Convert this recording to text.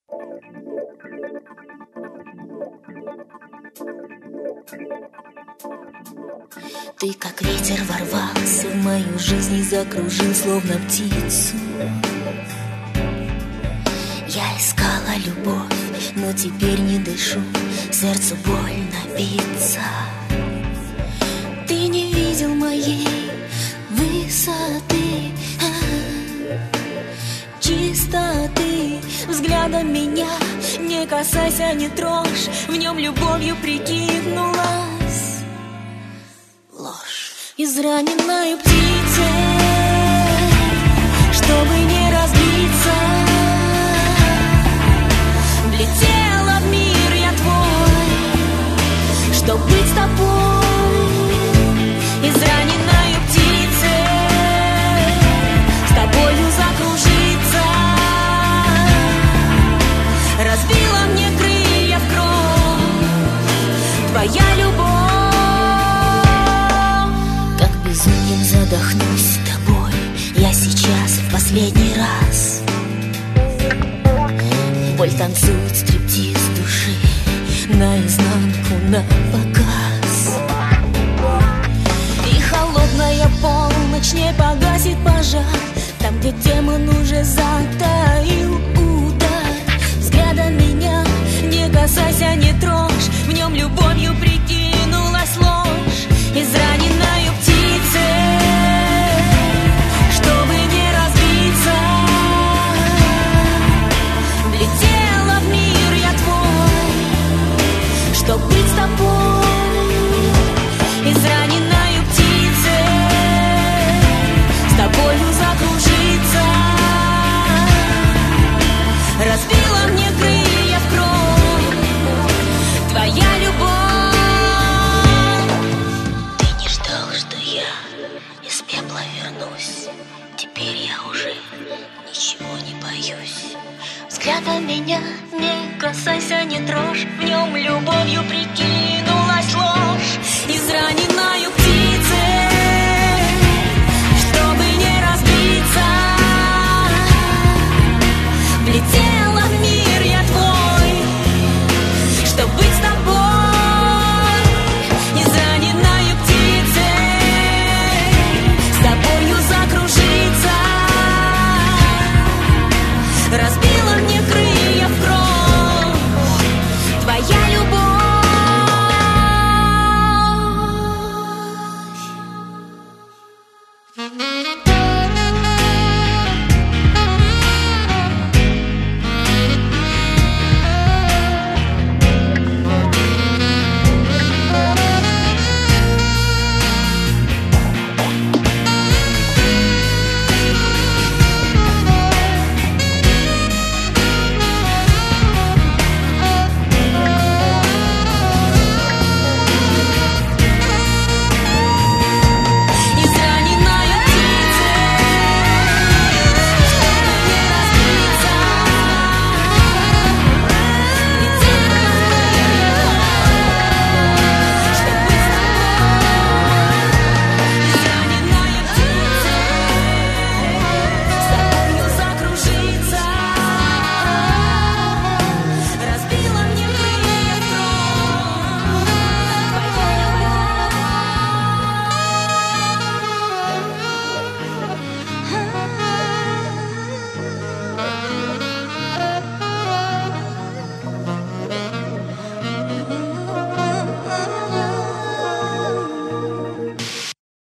Ты как ветер ворвался в мою жизнь и закружил, словно птицу. Я искала любовь, но теперь не дышу, сердцу больно биться. Ты не видел моей высоты, чистоты взгляда меня. Не касайся, не трожь, в нем любовью прикинулась ложь. Израненная птица, чтобы не разбиться, влетела в мир я твой, чтоб быть с тобой. Израненная птица, с тобою закружиться, разбила мне крылья в кровь твоя любовь. Как безумием задохнусь тобой я сейчас в последний раз. Боль танцует стриптиз души наизнанку, на показ. И холодная полночь не погасит пожар там, где демон уже затаил удар. Взгляда меня не касайся, не трожь, в нем любовью прикинулась ложь. Израненная птица, чтобы не разбиться, влетела в мир я твой, чтоб быть с тобой. Израненная птица, с тобою закружиться, разбила мне крылья в кровь твоя любовь. Ты не ждал, что я из пепла вернусь, теперь я уже ничего не боюсь. Взгляда меня не касайся, не трожь, в нем любовью прикинулась ложь. Израненная